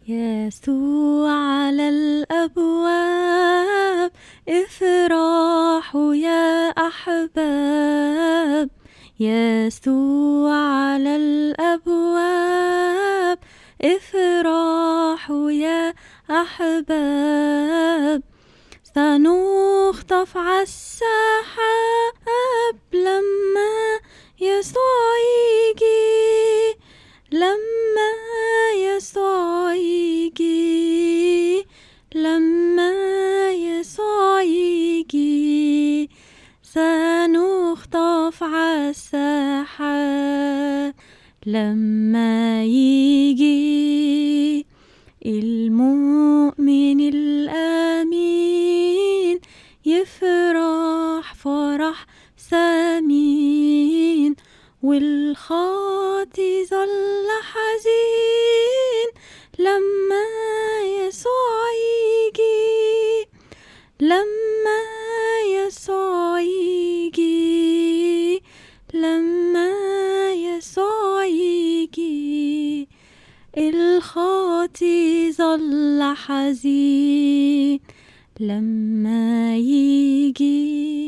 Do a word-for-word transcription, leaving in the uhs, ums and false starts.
يسوع على الأبواب، افرحوا يا أحباب. يسوع على الأبواب، افرحوا يا أحباب. سنخطف عالسحاب لما يسوع يجي، لما يسوع يجي، لما يسوع يجي. سنخطف عالسحاب لما يجي. المؤمن الآمين يفرح فرح سمين، والخاطي ظل حزين لما يسوع يجي، لما يسوع يجي، لما يسوع يجي. الخاطي ظل حزين لما يجي.